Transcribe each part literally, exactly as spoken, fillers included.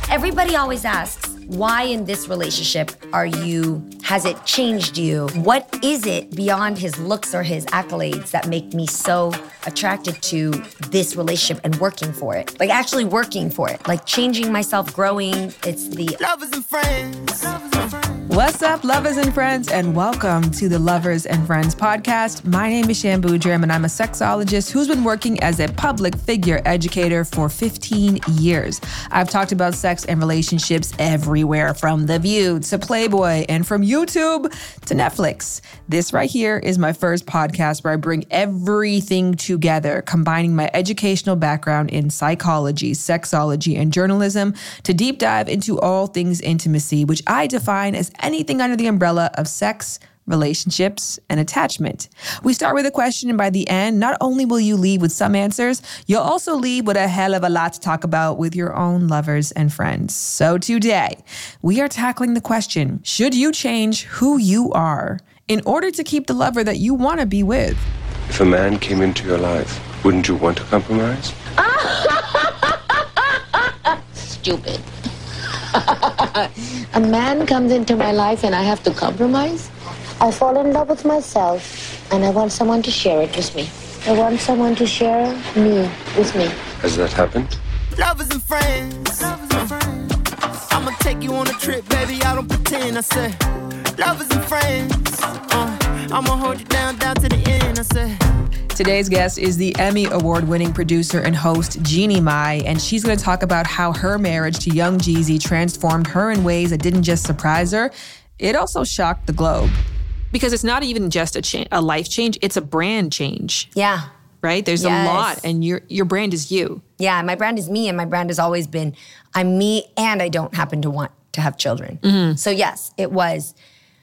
Everybody always asks, why in this relationship are you, has it changed you? What is it beyond his looks or his accolades that make me so attracted to this relationship and working for it? Like actually working for it, like changing myself, growing. It's the Lovers and Friends. Lovers and Friends. What's up, lovers and friends, and welcome to the Lovers and Friends podcast. My name is Shan Boudram, and I'm a sexologist who's been working as a public figure educator for fifteen years. I've talked about sex and relationships everywhere, from The View to Playboy and from YouTube to Netflix. This right here is my first podcast where I bring everything together, combining my educational background in psychology, sexology, and journalism to deep dive into all things intimacy, which I define as anything under the umbrella of sex, relationships, and attachment. We start with a question, and by the end, not only will you leave with some answers, you'll also leave with a hell of a lot to talk about with your own lovers and friends. So today, we are tackling the question, should you change who you are in order to keep the lover that you want to be with? If a man came into your life, wouldn't you want to compromise? Stupid. A man comes into my life and I have to compromise? I fall in love with myself and I want someone to share it with me. I want someone to share me with me. Has that happened? Lovers and friends. Lovers and friends. I'ma take you on a trip, baby, I don't pretend. I said, lovers and friends. Uh, I'ma hold you down, down to the end. I said. Today's guest is the Emmy Award-winning producer and host Jeannie Mai, and she's going to talk about how her marriage to Young Jeezy transformed her in ways that didn't just surprise her, it also shocked the globe. Because it's not even just a, cha- a life change, it's a brand change. Yeah. Right? There's yes. a lot, and your your brand is you. Yeah, my brand is me, and my brand has always been, I'm me, and I don't happen to want to have children. Mm-hmm. So yes, it was.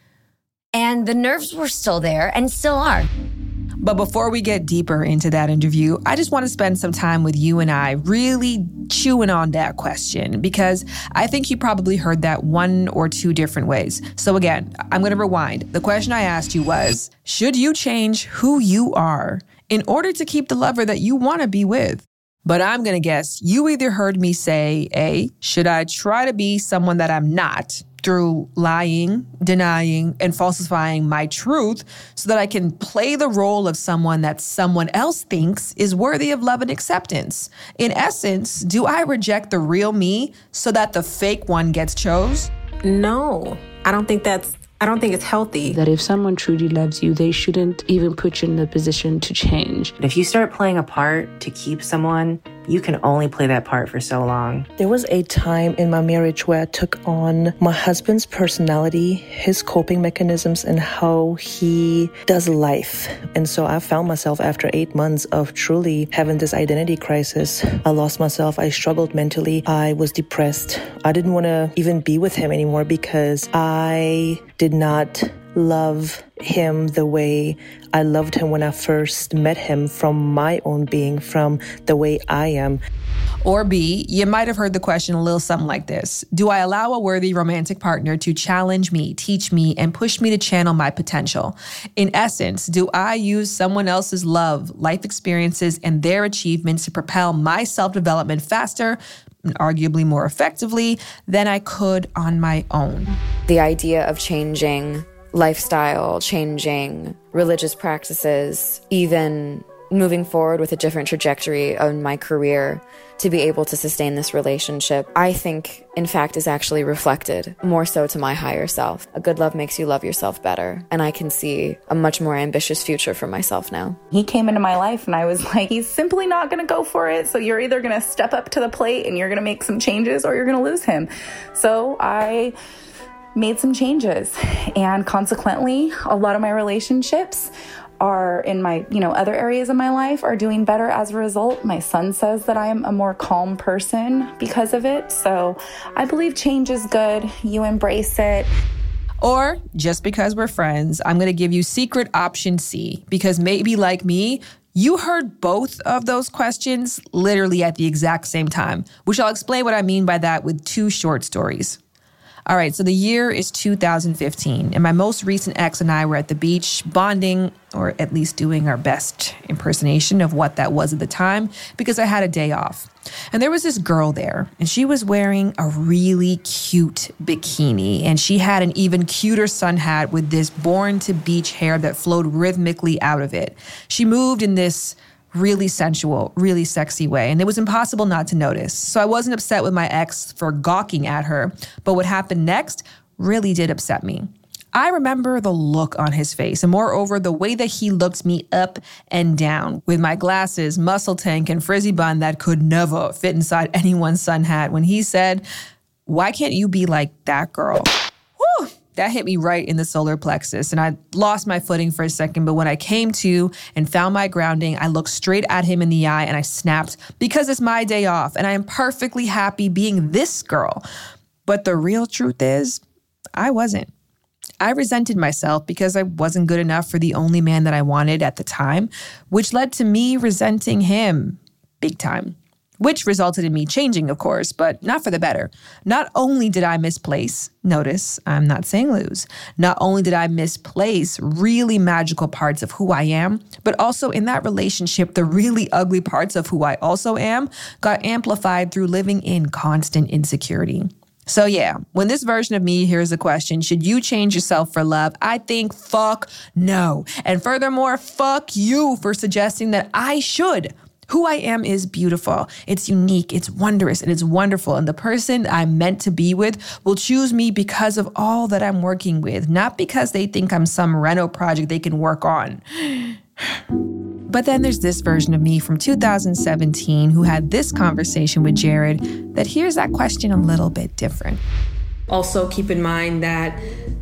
And the nerves were still there, and still are. But before we get deeper into that interview, I just want to spend some time with you and I really chewing on that question, because I think you probably heard that one or two different ways. So again, I'm going to rewind. The question I asked you was, should you change who you are in order to keep the lover that you want to be with? But I'm going to guess you either heard me say, A, should I try to be someone that I'm not, through lying, denying, and falsifying my truth so that I can play the role of someone that someone else thinks is worthy of love and acceptance? In essence, do I reject the real me so that the fake one gets chose? No, I don't think that's, I don't think it's healthy. That if someone truly loves you, they shouldn't even put you in the position to change. If you start playing a part to keep someone, you can only play that part for so long. There was a time in my marriage where I took on my husband's personality, his coping mechanisms, and how he does life. And so I found myself after eight months of truly having this identity crisis. I lost myself. I struggled mentally. I was depressed. I didn't want to even be with him anymore because I did not love him the way I loved him when I first met him, from my own being, from the way I am. Or B, you might have heard the question a little something like this. Do I allow a worthy romantic partner to challenge me, teach me, and push me to channel my potential? In essence, do I use someone else's love, life experiences, and their achievements to propel my self-development faster, and arguably more effectively, than I could on my own? The idea of changing lifestyle, changing religious practices, even moving forward with a different trajectory on my career to be able to sustain this relationship, I think, in fact, is actually reflected more so to my higher self. A good love makes you love yourself better, and I can see a much more ambitious future for myself now. He came into my life and I was like, he's simply not going to go for it. So you're either going to step up to the plate and you're going to make some changes, or you're going to lose him. So I made some changes, and consequently, a lot of my relationships are in my, you know, other areas of my life are doing better as a result. My son says that I am a more calm person because of it. So I believe change is good. You embrace it. Or just because we're friends, I'm going to give you secret option C, because maybe like me, you heard both of those questions literally at the exact same time, which I'll explain what I mean by that with two short stories. All right, so the year is two thousand fifteen, and my most recent ex and I were at the beach bonding, or at least doing our best impersonation of what that was at the time, because I had a day off. And there was this girl there, and she was wearing a really cute bikini, and she had an even cuter sun hat with this born-to-beach hair that flowed rhythmically out of it. She moved in this really sensual, really sexy way, and it was impossible not to notice. So I wasn't upset with my ex for gawking at her, but what happened next really did upset me. I remember the look on his face, and moreover, the way that he looked me up and down with my glasses, muscle tank, and frizzy bun that could never fit inside anyone's sun hat when he said, "Why can't you be like that girl?" Whew! That hit me right in the solar plexus, and I lost my footing for a second, but when I came to and found my grounding, I looked straight at him in the eye and I snapped, because it's my day off and I am perfectly happy being this girl. But the real truth is, I wasn't. I resented myself because I wasn't good enough for the only man that I wanted at the time, which led to me resenting him big time. Which resulted in me changing, of course, but not for the better. Not only did I misplace, notice, I'm not saying lose, not only did I misplace really magical parts of who I am, but also in that relationship, the really ugly parts of who I also am got amplified through living in constant insecurity. So yeah, when this version of me hears the question, should you change yourself for love? I think fuck no. And furthermore, fuck you for suggesting that I should. Who I am is beautiful. It's unique, it's wondrous, and it's wonderful. And the person I'm meant to be with will choose me because of all that I'm working with, not because they think I'm some reno project they can work on. But then there's this version of me from two thousand seventeen who had this conversation with Jared that hears that question a little bit different. Also keep in mind that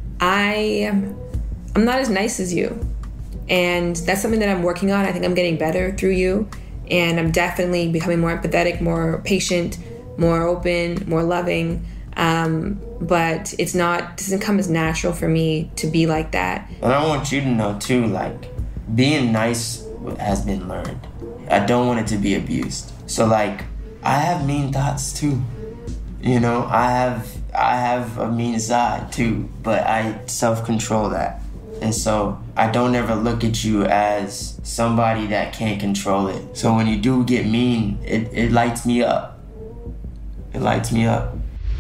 I, I'm not as nice as you. And that's something that I'm working on. I think I'm getting better through you. And I'm definitely becoming more empathetic, more patient, more open, more loving. Um, but it's not, doesn't come as natural for me to be like that. And I want you to know too, like, being nice has been learned. I don't want it to be abused. So like, I have mean thoughts too. You know, I have, I have a mean side too, but I self-control that. And so I don't ever look at you as somebody that can't control it. So when you do get mean, it, it lights me up. It lights me up.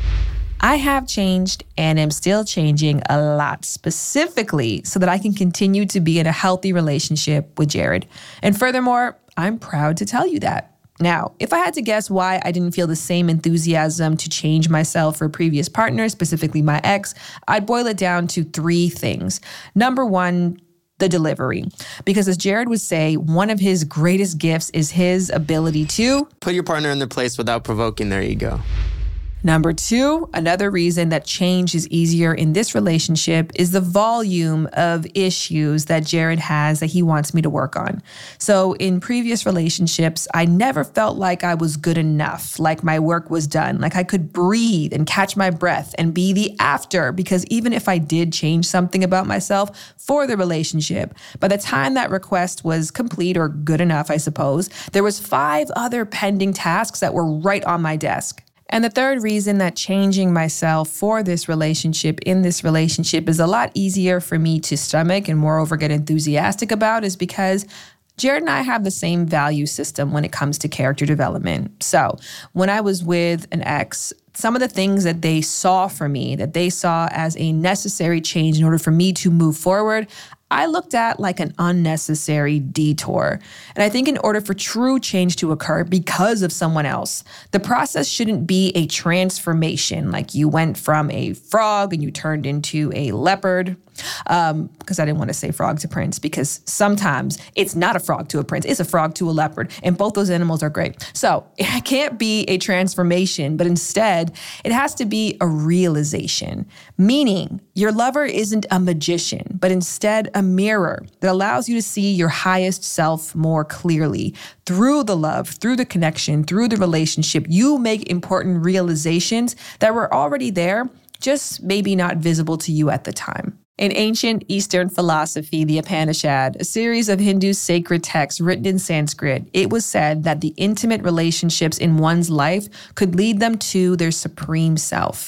I have changed and am still changing a lot, specifically so that I can continue to be in a healthy relationship with Jared. And furthermore, I'm proud to tell you that. Now, if I had to guess why I didn't feel the same enthusiasm to change myself for previous partners, specifically my ex, I'd boil it down to three things. Number one, the delivery. Because as Jared would say, one of his greatest gifts is his ability to put your partner in their place without provoking their ego. Number two, another reason that change is easier in this relationship is the volume of issues that Jared has that he wants me to work on. So in previous relationships, I never felt like I was good enough, like my work was done, like I could breathe and catch my breath and be the after, because even if I did change something about myself for the relationship, by the time that request was complete or good enough, I suppose, there was five other pending tasks that were right on my desk. And the third reason that changing myself for this relationship, in this relationship, is a lot easier for me to stomach and moreover get enthusiastic about is because Jared and I have the same value system when it comes to character development. So when I was with an ex, some of the things that they saw for me, that they saw as a necessary change in order for me to move forward, I looked at like an unnecessary detour. And I think in order for true change to occur because of someone else, the process shouldn't be a transformation, like you went from a frog and you turned into a leopard. Um, because I didn't want to say frog to prince, because sometimes it's not a frog to a prince, it's a frog to a leopard, and both those animals are great. So it can't be a transformation, but instead it has to be a realization, meaning your lover isn't a magician, but instead a mirror that allows you to see your highest self more clearly. Through the love, through the connection, through the relationship, you make important realizations that were already there, just maybe not visible to you at the time. In ancient Eastern philosophy, the Upanishad, a series of Hindu sacred texts written in Sanskrit, it was said that the intimate relationships in one's life could lead them to their supreme self.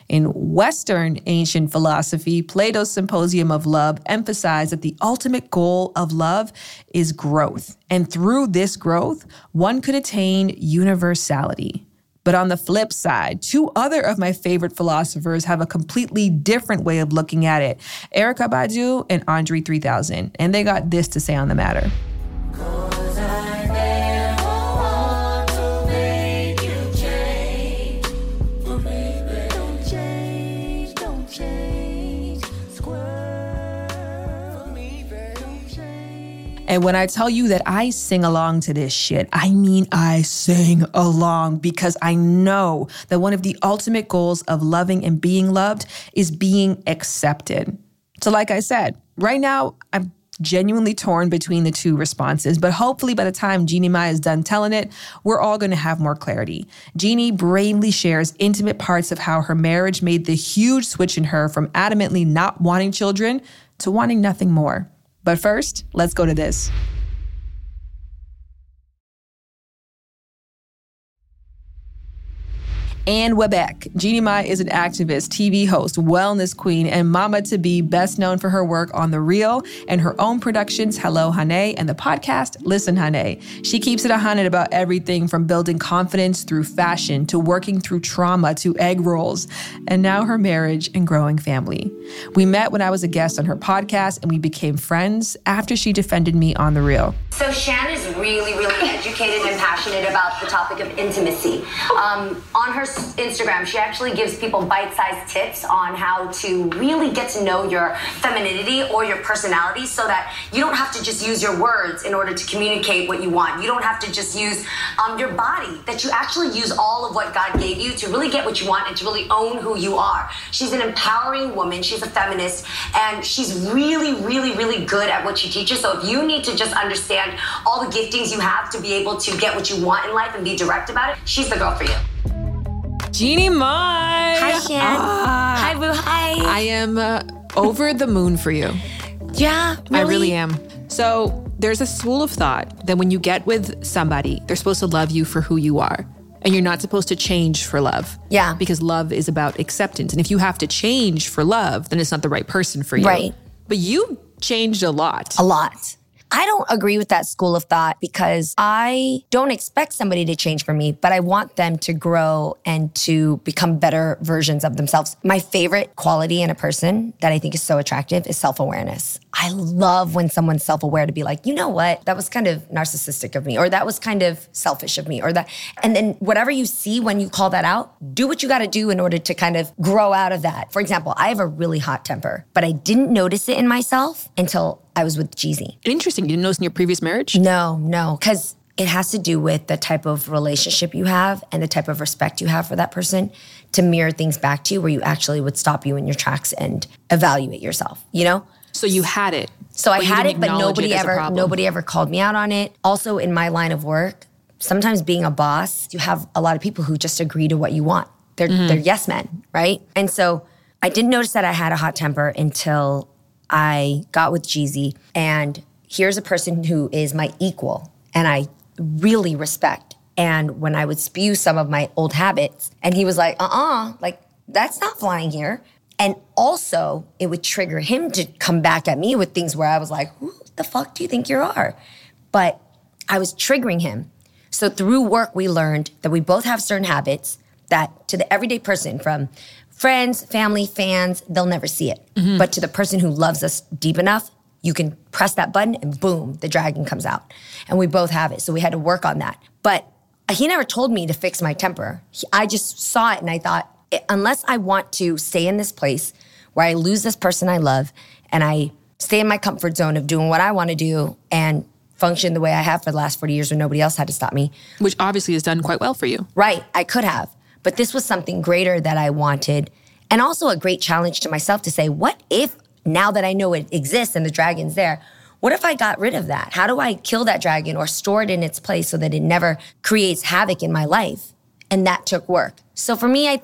In Western ancient philosophy, Plato's Symposium of Love emphasized that the ultimate goal of love is growth. And through this growth, one could attain universality. But on the flip side, two other of my favorite philosophers have a completely different way of looking at it. Erykah Badu and Andre three thousand. And they got this to say on the matter. And when I tell you that I sing along to this shit, I mean I sing along because I know that one of the ultimate goals of loving and being loved is being accepted. So like I said, right now, I'm genuinely torn between the two responses, but hopefully by the time Jeannie Mai is done telling it, we're all going to have more clarity. Jeannie bravely shares intimate parts of how her marriage made the huge switch in her from adamantly not wanting children to wanting nothing more. But first, let's go to this. Anne Webek. Jeannie Mai is an activist, T V host, wellness queen, and mama-to-be, best known for her work on The Real and her own productions, Hello Hane, and the podcast, Listen Hane. She keeps it one hundred about everything from building confidence through fashion to working through trauma to egg rolls, and now her marriage and growing family. We met when I was a guest on her podcast, and we became friends after she defended me on The Real. So Shan is really, really educated and passionate about the topic of intimacy. Um, on her Instagram, she actually gives people bite-sized tips on how to really get to know your femininity or your personality so that you don't have to just use your words in order to communicate what you want. You don't have to just use um, your body, that you actually use all of what God gave you to really get what you want and to really own who you are. She's an empowering woman. She's a feminist, and she's really, really, really good at what she teaches. So if you need to just understand all the giftings you have to be able to get what you want in life and be direct about it, she's the girl for you. Jeannie Mai. Hi, Shan. Ah, hi, Boo. Hi. I am uh, over the moon for you. Yeah, really? I really am. So there's a school of thought that when you get with somebody, they're supposed to love you for who you are. And you're not supposed to change for love. Yeah. Because love is about acceptance. And if you have to change for love, then it's not the right person for you. Right. But you changed a lot. A lot. I don't agree with that school of thought because I don't expect somebody to change for me, but I want them to grow and to become better versions of themselves. My favorite quality in a person that I think is so attractive is self-awareness. I love when someone's self-aware to be like, you know what, that was kind of narcissistic of me, or that was kind of selfish of me, or that. And then whatever you see when you call that out, do what you got to do in order to kind of grow out of that. For example, I have a really hot temper, but I didn't notice it in myself until I was with Jeezy. Interesting. You didn't notice in your previous marriage? No, no. Because it has to do with the type of relationship you have and the type of respect you have for that person to mirror things back to you where you actually would stop you in your tracks and evaluate yourself, you know? So you had it. So I had it, but nobody it ever nobody ever called me out on it. Also in my line of work, sometimes being a boss, you have a lot of people who just agree to what you want. They're mm-hmm. they're yes men, right? And so I didn't notice that I had a hot temper until I got with Jeezy, and here's a person who is my equal and I really respect. And when I would spew some of my old habits, and he was like, uh-uh, like, that's not flying here. And also, it would trigger him to come back at me with things where I was like, who the fuck do you think you are? But I was triggering him. So through work, we learned that we both have certain habits that to the everyday person, from friends, family, fans, they'll never see it. Mm-hmm. But to the person who loves us deep enough, you can press that button and boom, the dragon comes out. And we both have it. So we had to work on that. But he never told me to fix my temper. He, I just saw it and I thought, unless I want to stay in this place where I lose this person I love and I stay in my comfort zone of doing what I want to do and function the way I have for the last forty years where nobody else had to stop me. Which obviously has done quite well for you. Right, I could have. But this was something greater that I wanted, and also a great challenge to myself to say, what if, now that I know it exists and the dragon's there, what if I got rid of that? How do I kill that dragon or store it in its place so that it never creates havoc in my life? And that took work. So for me, I think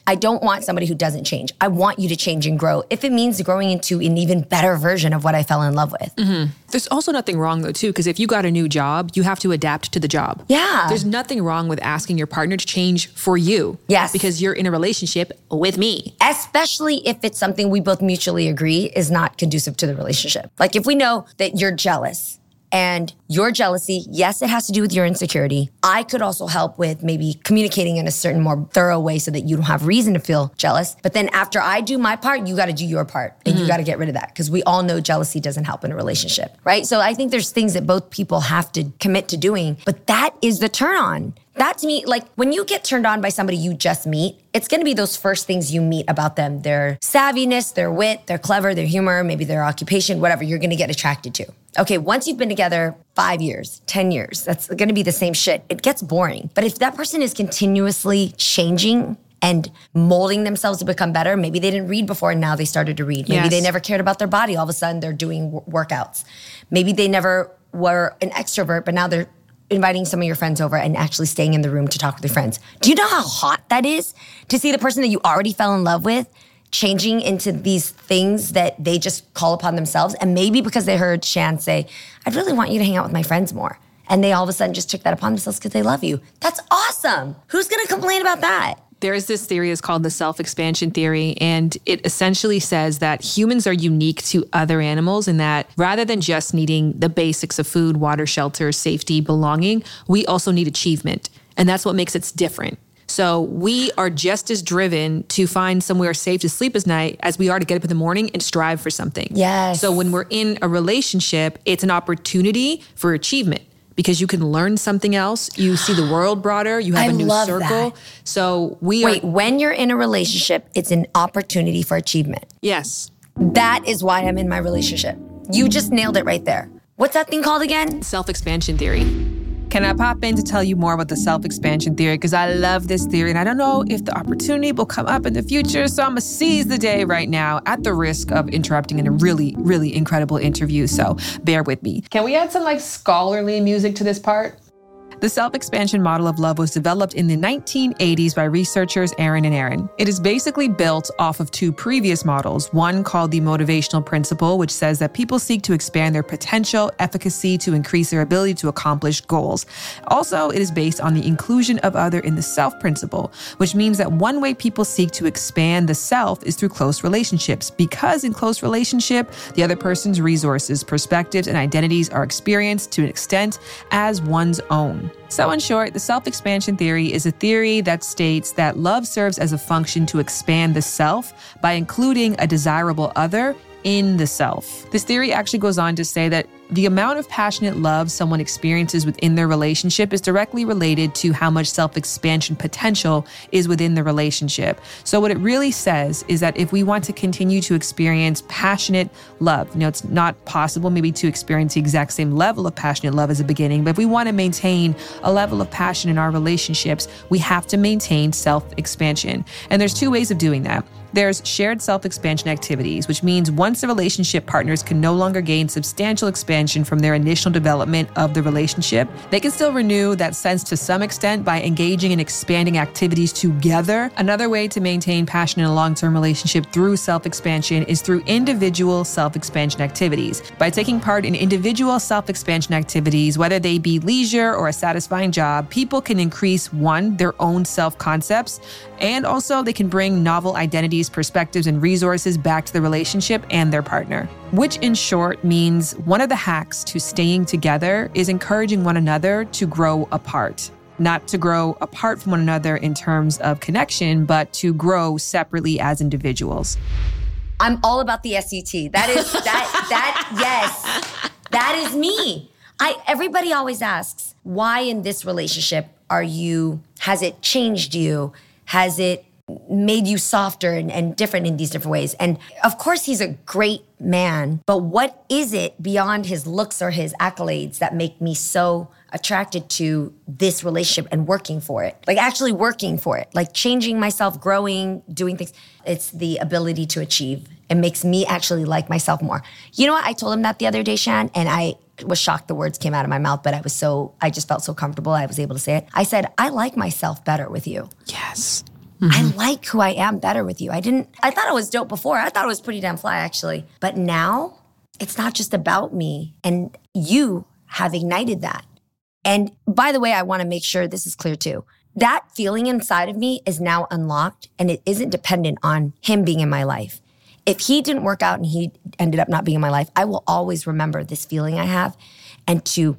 I don't want somebody who doesn't change. I want you to change and grow if it means growing into an even better version of what I fell in love with. Mm-hmm. There's also nothing wrong though too, because if you got a new job, you have to adapt to the job. Yeah. There's nothing wrong with asking your partner to change for you. Yes. Because you're in a relationship with me. Especially if it's something we both mutually agree is not conducive to the relationship. Like if we know that you're jealous, and your jealousy, yes, it has to do with your insecurity. I could also help with maybe communicating in a certain more thorough way so that you don't have reason to feel jealous. But then after I do my part, you gotta do your part. And mm-hmm. you gotta get rid of that. Because we all know jealousy doesn't help in a relationship, right? So I think there's things that both people have to commit to doing. But that is the turn on. That to me, like when you get turned on by somebody you just meet, it's gonna be those first things you meet about them. Their savviness, their wit, their clever, their humor, maybe their occupation, whatever, you're gonna get attracted to. Okay, once you've been together five years, ten years, that's gonna be the same shit. It gets boring. But if that person is continuously changing and molding themselves to become better, maybe they didn't read before and now they started to read. Maybe yes. they never cared about their body, all of a sudden they're doing w- workouts. Maybe they never were an extrovert, but now they're inviting some of your friends over and actually staying in the room to talk with your friends. Do you know how hot that is? To see the person that you already fell in love with changing into these things that they just call upon themselves. And maybe because they heard Shan say, I'd really want you to hang out with my friends more. And they all of a sudden just took that upon themselves because they love you. That's awesome. Who's gonna complain about that? There's this theory is called the self-expansion theory, and it essentially says that humans are unique to other animals in that rather than just needing the basics of food, water, shelter, safety, belonging, we also need achievement. And that's what makes us different. So we are just as driven to find somewhere safe to sleep at night as we are to get up in the morning and strive for something. Yes. So when we're in a relationship, it's an opportunity for achievement. Because you can learn something else. You see the world broader. You have I a new love circle. That. So we Wait, are- when you're in a relationship, it's an opportunity for achievement. Yes. That is why I'm in my relationship. You just nailed it right there. What's that thing called again? Self-expansion theory. Can I pop in to tell you more about the self-expansion theory? Because I love this theory and I don't know if the opportunity will come up in the future. So I'm gonna seize the day right now at the risk of interrupting in a really, really incredible interview. So bear with me. Can we add some like scholarly music to this part? The self-expansion model of love was developed in the nineteen eighties by researchers Aaron and Aaron. It is basically built off of two previous models, one called the motivational principle, which says that people seek to expand their potential, efficacy to increase their ability to accomplish goals. Also, it is based on the inclusion of other in the self principle, which means that one way people seek to expand the self is through close relationships, because in close relationship, the other person's resources, perspectives, and identities are experienced to an extent as one's own. So in short, the self-expansion theory is a theory that states that love serves as a function to expand the self by including a desirable other in the self. This theory actually goes on to say that the amount of passionate love someone experiences within their relationship is directly related to how much self-expansion potential is within the relationship. So what it really says is that if we want to continue to experience passionate love, you know, it's not possible maybe to experience the exact same level of passionate love as a beginning, but if we want to maintain a level of passion in our relationships, we have to maintain self-expansion. And there's two ways of doing that. There's shared self-expansion activities, which means once the relationship partners can no longer gain substantial expansion from their initial development of the relationship, they can still renew that sense to some extent by engaging in expanding activities together. Another way to maintain passion in a long-term relationship through self-expansion is through individual self-expansion activities. By taking part in individual self-expansion activities, whether they be leisure or a satisfying job, people can increase, one, their own self-concepts, and also they can bring novel identities, perspectives, and resources back to the relationship and their partner. Which in short means one of the hacks to staying together is encouraging one another to grow apart. Not to grow apart from one another in terms of connection, but to grow separately as individuals. I'm all about the S E T. That is, that, that, yes, that is me. I, everybody always asks, why in this relationship are you, has it changed you? Has it made you softer and, and different in these different ways? And of course, he's a great man, but what is it beyond his looks or his accolades that make me so attracted to this relationship and working for it? Like actually working for it, like changing myself, growing, doing things. It's the ability to achieve. It makes me actually like myself more. You know what? I told him that the other day, Shan, and I was shocked the words came out of my mouth, but I was so, I just felt so comfortable I was able to say it. I said, I like myself better with you. Yes. Mm-hmm. I like who I am better with you. I didn't, I thought it was dope before. I thought it was pretty damn fly, actually. But now it's not just about me. And you have ignited that. And by the way, I want to make sure this is clear too. That feeling inside of me is now unlocked and it isn't dependent on him being in my life. If he didn't work out and he ended up not being in my life, I will always remember this feeling I have and to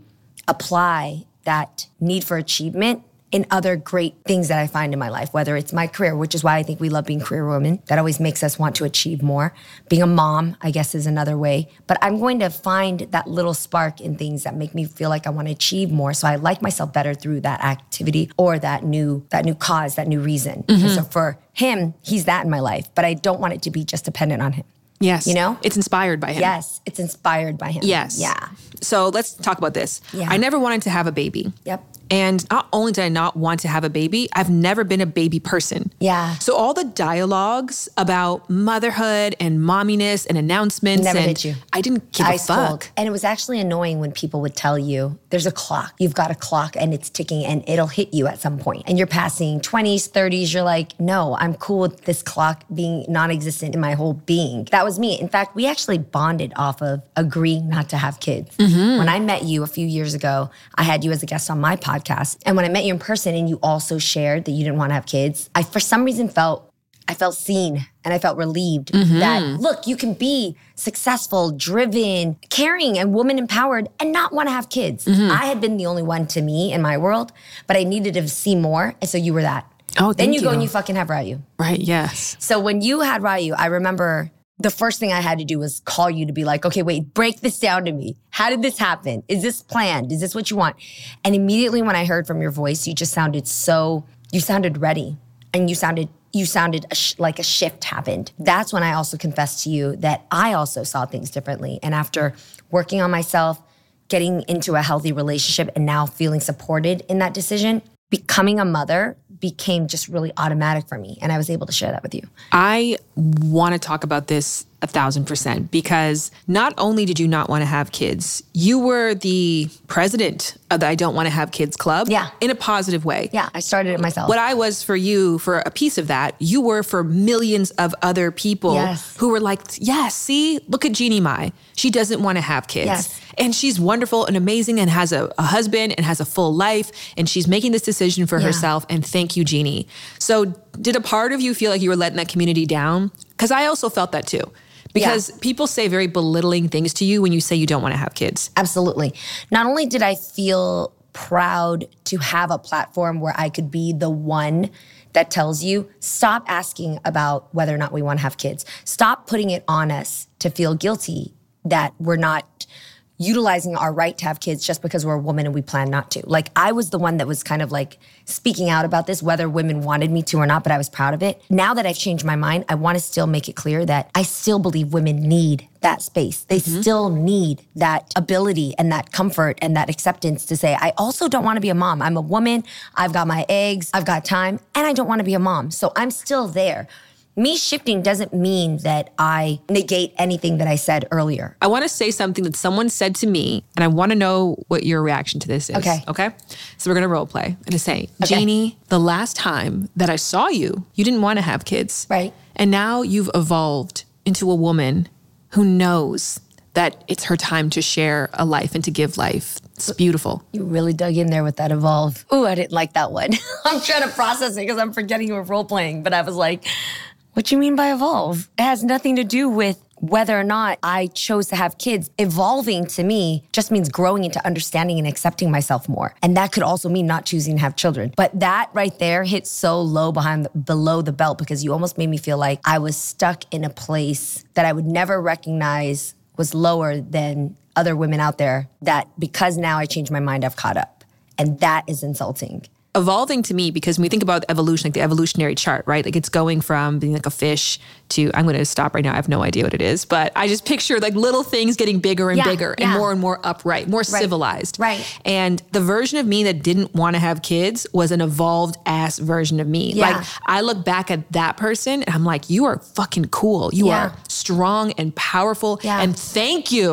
apply that need for achievement in other great things that I find in my life, whether it's my career, which is why I think we love being career women. That always makes us want to achieve more. Being a mom, I guess, is another way. But I'm going to find that little spark in things that make me feel like I want to achieve more. So I like myself better through that activity or that new that new cause, that new reason. Mm-hmm. So for him, he's that in my life. But I don't want it to be just dependent on him. Yes. You know? It's inspired by him. Yes. It's inspired by him. Yes. Yeah. So let's talk about this. Yeah. I never wanted to have a baby. Yep. And not only did I not want to have a baby, I've never been a baby person. Yeah. So all the dialogues about motherhood and momminess and announcements. Never and hit you. I didn't give Ice a fuck. cold. And it was actually annoying when people would tell you, there's a clock. You've got a clock and it's ticking and it'll hit you at some point. And you're passing twenties, thirties. You're like, no, I'm cool with this clock being non-existent in my whole being. That was me. In fact, we actually bonded off of agreeing not to have kids. Mm-hmm. When I met you a few years ago, I had you as a guest on my podcast. And when I met you in person and you also shared that you didn't want to have kids, I for some reason felt, I felt seen and I felt relieved mm-hmm. that, look, you can be successful, driven, caring, and woman empowered and not want to have kids. Mm-hmm. I had been the only one to me in my world, but I needed to see more. And so you were that. Oh, thank Then you, you go and you fucking have Ryu. Right, yes. So when you had Ryu, I remember the first thing I had to do was call you to be like, okay, wait, break this down to me. How did this happen? Is this planned? Is this what you want? And immediately when I heard from your voice, you just sounded so, you sounded ready. And you sounded, you sounded a sh- like a shift happened. That's when I also confessed to you that I also saw things differently. And after working on myself, getting into a healthy relationship and now feeling supported in that decision, becoming a mother became just really automatic for me. And I was able to share that with you. I want to talk about this a thousand percent because not only did you not want to have kids, you were the president of the I Don't Want to Have Kids Club. Yeah. In a positive way. Yeah, I started it myself. What I was for you, for a piece of that, you were for millions of other people yes. who were like, yes, see, look at Jeannie Mai. She doesn't want to have kids. Yes. And she's wonderful and amazing and has a, a husband and has a full life. And she's making this decision for yeah. herself. And thank you, Jeannie. So did a part of you feel like you were letting that community down? Because I also felt that too. Because yeah. people say very belittling things to you when you say you don't want to have kids. Absolutely. Not only did I feel proud to have a platform where I could be the one that tells you, stop asking about whether or not we want to have kids. Stop putting it on us to feel guilty that we're not utilizing our right to have kids just because we're a woman and we plan not to. Like, I was the one that was kind of like speaking out about this, whether women wanted me to or not, but I was proud of it. Now that I've changed my mind, I want to still make it clear that I still believe women need that space. They mm-hmm. still need that ability and that comfort and that acceptance to say, I also don't want to be a mom. I'm a woman. I've got my eggs. I've got time, and I don't want to be a mom. So I'm still there. Me shifting doesn't mean that I negate anything that I said earlier. I want to say something that someone said to me, and I want to know what your reaction to this is. Okay. Okay? So we're going to role play. I'm going to say, okay. Jeannie, the last time that I saw you, you didn't want to have kids. Right. And now you've evolved into a woman who knows that it's her time to share a life and to give life. It's beautiful. You really dug in there with that evolve. Ooh, I didn't like that one. I'm trying to process it because I'm forgetting you were role playing, but I was like, what do you mean by evolve? It has nothing to do with whether or not I chose to have kids. Evolving to me just means growing into understanding and accepting myself more. And that could also mean not choosing to have children. But that right there hit so low behind the, below the belt because you almost made me feel like I was stuck in a place that I would never recognize was lower than other women out there, that because now I changed my mind, I've caught up. And that is insulting. Evolving to me, because when we think about evolution, like the evolutionary chart, right? Like it's going from being like a fish to, I'm going to stop right now. I have no idea what it is, but I just picture like little things getting bigger and yeah, bigger yeah. and more and more upright, more right. civilized. Right. And the version of me that didn't want to have kids was an evolved ass version of me. Yeah. Like I look back at that person and I'm like, you are fucking cool. You yeah. are strong and powerful. Yeah. And thank you.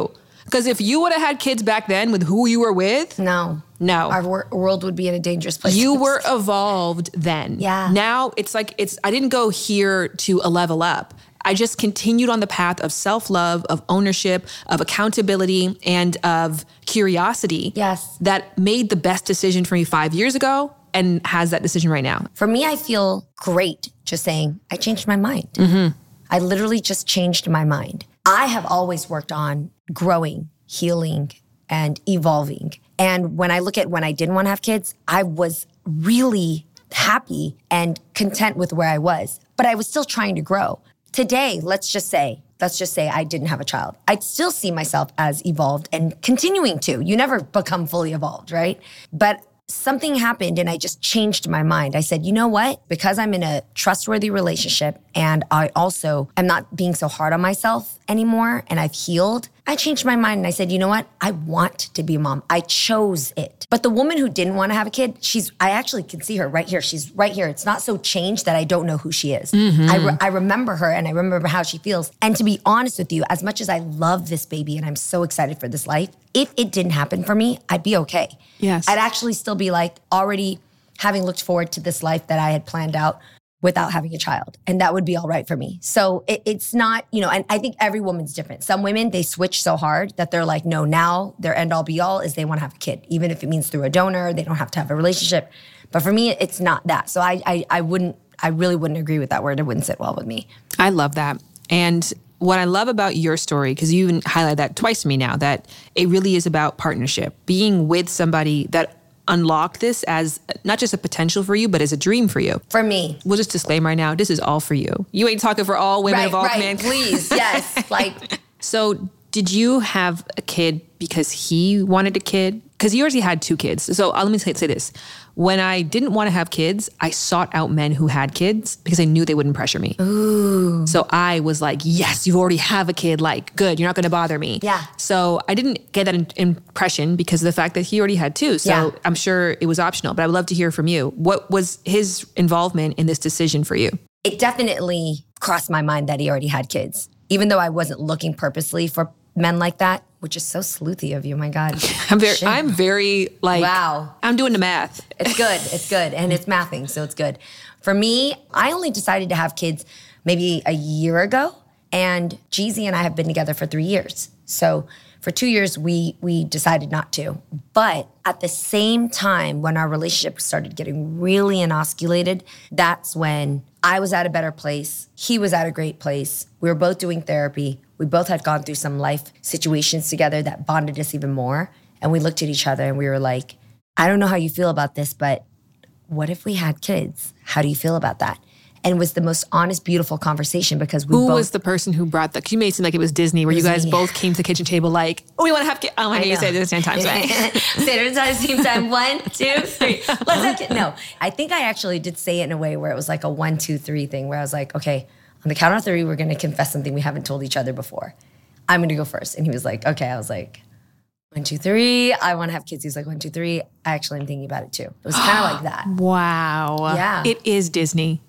Because if you would have had kids back then with who you were with, no, no, our wor- world would be in a dangerous place. You were evolved then. Yeah. Now it's like it's. I didn't go here to a level up. I just continued on the path of self-love, of ownership, of accountability, and of curiosity. Yes. That made the best decision for me five years ago and has that decision right now. For me, I feel great just saying, I changed my mind. Mm-hmm. I literally just changed my mind. I have always worked on growing, healing, and evolving. And when I look at when I didn't want to have kids, I was really happy and content with where I was, but I was still trying to grow. Today, let's just say, let's just say I didn't have a child. I'd still see myself as evolved and continuing to. You never become fully evolved, right? But something happened and I just changed my mind. I said, you know what? Because I'm in a trustworthy relationship and I also am not being so hard on myself anymore and I've healed, I changed my mind and I said, you know what? I want to be a mom. I chose it. But the woman who didn't want to have a kid, she's, I actually can see her right here. She's right here. It's not so changed that I don't know who she is. Mm-hmm. I, re- I remember her and I remember how she feels. And to be honest with you, as much as I love this baby and I'm so excited for this life, if it didn't happen for me, I'd be okay. Yes. I'd actually still be like already having looked forward to this life that I had planned out without having a child. And that would be all right for me. So it, it's not, you know, and I think every woman's different. Some women, they switch so hard that they're like, no, now their end all be all is they want to have a kid. Even if it means through a donor, they don't have to have a relationship. But for me, it's not that. So I, I, I wouldn't, I really wouldn't agree with that word. It wouldn't sit well with me. I love that. And what I love about your story, because you even highlighted that twice to me now, that it really is about partnership, being with somebody that unlocked this as not just a potential for you, but as a dream for you. For me. We'll just disclaim right now, this is all for you. You ain't talking for all women right, of all right, men. Please, yes. Like, so did you have a kid because he wanted a kid? Because he already had two kids. So uh, let me say, say this. When I didn't want to have kids, I sought out men who had kids because I knew they wouldn't pressure me. Ooh. So I was like, yes, you already have a kid. Like, good, you're not going to bother me. Yeah. So I didn't get that in- impression because of the fact that he already had two. So Yeah. I'm sure it was optional, but I would love to hear from you. What was his involvement in this decision for you? It definitely crossed my mind that he already had kids. Even though I wasn't looking purposely for men like that, which is so sleuthy of you, my God. I'm very, Shit. I'm very like, wow. I'm doing the math. It's good, it's good, and it's mathing, so it's good. For me, I only decided to have kids maybe a year ago, and Jeezy and I have been together for three years. So for two years, we we decided not to. But at the same time, when our relationship started getting really inosculated, that's when I was at a better place. He was at a great place. We were both doing therapy. We both had gone through some life situations together that bonded us even more. And we looked at each other and we were like, I don't know how you feel about this, but what if we had kids? How do you feel about that? And it was the most honest, beautiful conversation because we Who both- was the person who brought that? 'Cause you made it seem like it was Disney, where It you was guys me. both came to the kitchen table like, oh, we want to have kids. Oh, I I know you know. said it at the same time. Right? Say it at the same time. One, two, three. Let's have kids. No, I think I actually did say it in a way where it was like a one, two, three thing where I was like, okay, on the count of three, we're going to confess something we haven't told each other before. I'm going to go first. And he was like, okay. I was like, one, two, three. I want to have kids. He's like, one, two, three. I actually am thinking about it too. It was kind of like that. Wow. Yeah. It is Disney.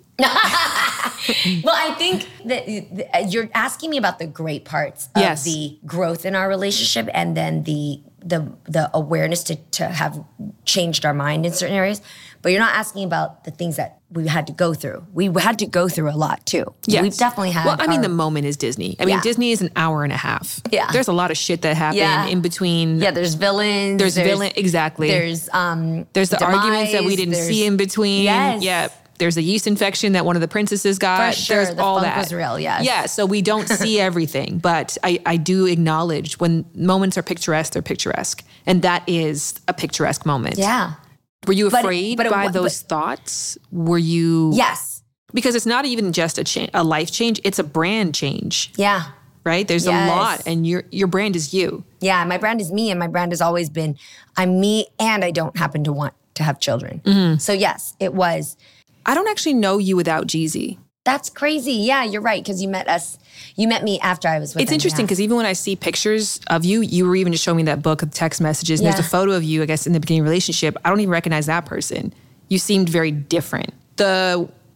Well, I think that you're asking me about the great parts of Yes. the growth in our relationship and then the the the awareness to to have changed our mind in certain areas. But you're not asking about the things that we had to go through. We had to go through a lot too. Yes. We've definitely had Well, I mean, our- the moment is Disney. I mean, Yeah. Disney is an hour and a half. Yeah. There's a lot of shit that happened Yeah. in between. Yeah, there's villains. There's, villain. Exactly. There's um There's the demise, arguments that we didn't there's- see in between. Yes. Yeah. There's a yeast infection that one of the princesses got. For sure, There's the all funk that. was real, yes. Yeah. So we don't see everything, but I, I do acknowledge when moments are picturesque, they're picturesque. And that is a picturesque moment. Yeah. Were you But- afraid but it by wa- those thoughts? Were you? Yes. Because it's not even just a cha- a life change, it's a brand change. Yeah. Right? There's Yes. a lot, and your your brand is you. Yeah, my brand is me, and my brand has always been I'm me, and I don't happen to want to have children. Mm-hmm. So yes, it was. I don't actually know you without Jeezy. That's crazy. Yeah, you're right, because you met us. You met me after I was with It's him, interesting yeah. because even when I see pictures of you, you were even just showing me that book of text messages. And Yeah. there's a photo of you, I guess, in the beginning of the relationship. I don't even recognize that person. You seemed very different. The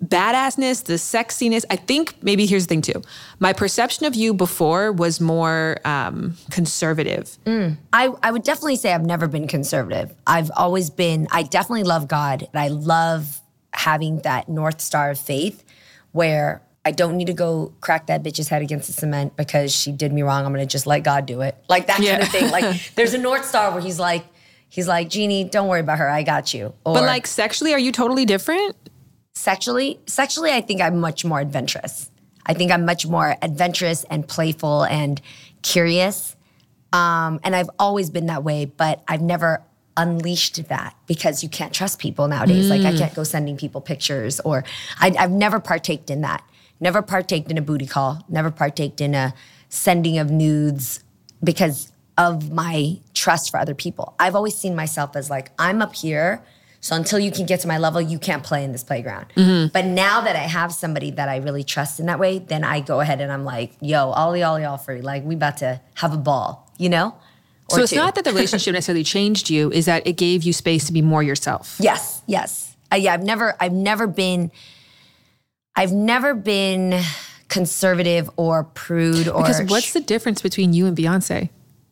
badassness, the sexiness. I think maybe here's the thing too. My perception of you before was more um, conservative. Mm. I, I would definitely say I've never been conservative. I've always been, I definitely love God. And I love having that North Star of faith where I don't need to go crack that bitch's head against the cement because she did me wrong. I'm going to just let God do it. Like that yeah. kind of thing. Like there's a North Star where he's like, he's like, Jeannie, don't worry about her. I got you. Or, but like sexually, are you totally different? Sexually, sexually, I think I'm much more adventurous. I think I'm much more adventurous and playful and curious. Um, and I've always been that way, but I've never unleashed that because you can't trust people nowadays. Mm. Like I can't go sending people pictures or I, I've never partaked in that. Never partaked in a booty call. Never partaked in a sending of nudes because of my trust for other people. I've always seen myself as like, I'm up here. So until you can get to my level, you can't play in this playground. Mm-hmm. But now that I have somebody that I really trust in that way, then I go ahead and I'm like, yo, ollie, ollie, all free. Like, we about to have a ball, you know? Or so it's two. not that the relationship necessarily changed you, is that it gave you space to be more yourself. Yes, yes. Uh, yeah, I've never, I've never been, I've never been conservative or prude or... Because what's the difference between you and Beyonce?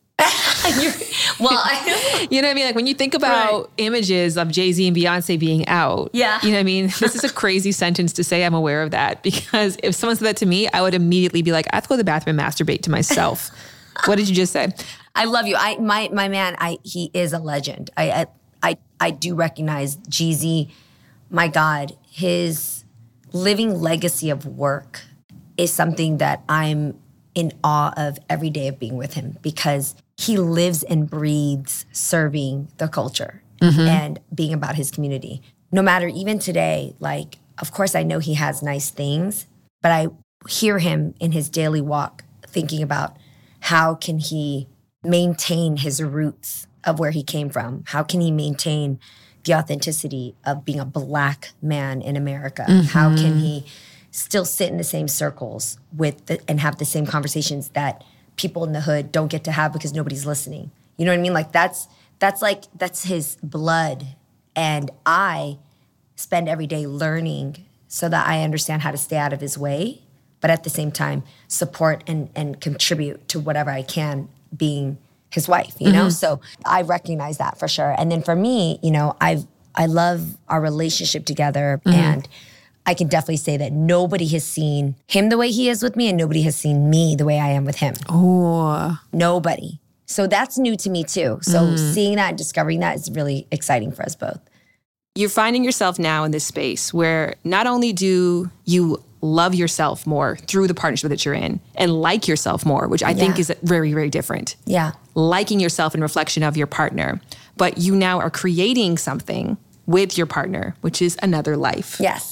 well, I, you know what I mean? Like when you think about right. images of Jay-Z and Beyonce being out, yeah. you know what I mean? This is a crazy sentence to say I'm aware of that because if someone said that to me, I would immediately be like, I have to go to the bathroom and masturbate to myself. What did you just say? I love you. I my my man, I he is a legend. I I I, I do recognize Jeezy. My God, his living legacy of work is something that I'm in awe of every day of being with him because he lives and breathes serving the culture mm-hmm. and being about his community. No matter even today, like, of course I know he has nice things, but I hear him in his daily walk thinking about how can he maintain his roots of where he came from? How can he maintain the authenticity of being a Black man in America? Mm-hmm. How can he still sit in the same circles with the, and have the same conversations that people in the hood don't get to have because nobody's listening? You know what I mean? Like that's that's like that's his blood. And I spend every day learning so that I understand how to stay out of his way, but at the same time support and and contribute to whatever I can being his wife, you know? Mm-hmm. So I recognize that for sure. And then for me, you know, I've I love our relationship together mm-hmm. and I can definitely say that nobody has seen him the way he is with me and nobody has seen me the way I am with him. Oh. Nobody. So that's new to me too. So mm. seeing that and discovering that is really exciting for us both. You're finding yourself now in this space where not only do you love yourself more through the partnership that you're in and like yourself more, which I yeah. think is very, very different. Yeah. Liking yourself in reflection of your partner, but you now are creating something with your partner, which is another life. Yes.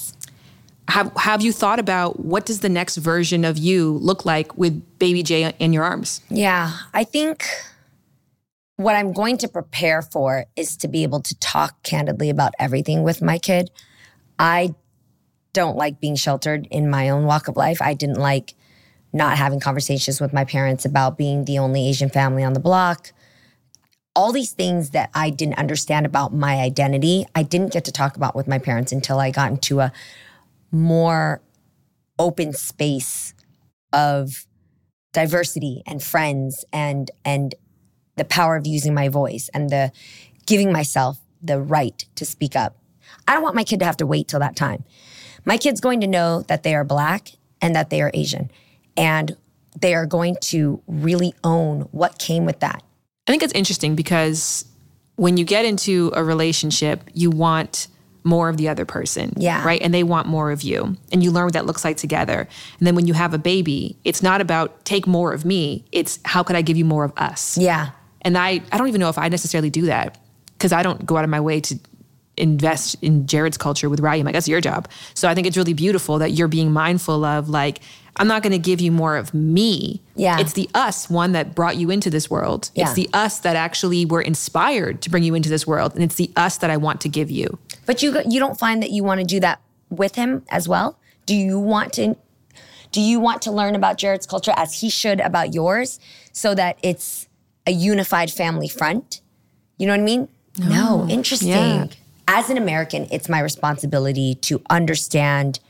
Have have you thought about what does the next version of you look like with baby Jay in your arms? Yeah, I think what I'm going to prepare for is to be able to talk candidly about everything with my kid. I don't like being sheltered in my own walk of life. I didn't like not having conversations with my parents about being the only Asian family on the block. All these things that I didn't understand about my identity, I didn't get to talk about with my parents until I got into a more open space of diversity and friends and and the power of using my voice and the giving myself the right to speak up. I don't want my kid to have to wait till that time. My kid's going to know that they are Black and that they are Asian, and they are going to really own what came with that. I think it's interesting because when you get into a relationship, you want more of the other person, yeah. right? And they want more of you. And you learn what that looks like together. And then when you have a baby, it's not about take more of me. It's how could I give you more of us? Yeah. And I, I don't even know if I necessarily do that because I don't go out of my way to invest in Jared's culture with Ryan. Like, that's your job. So I think it's really beautiful that you're being mindful of like, I'm not going to give you more of me. Yeah. It's the us, one that brought you into this world. Yeah. It's the us that actually were inspired to bring you into this world. And it's the us that I want to give you. But you you don't find that you want to do that with him as well? Do you want to do you want to learn about Jared's culture as he should about yours so that it's a unified family front? You know what I mean? No. No. Interesting. Yeah. As an American, it's my responsibility to understand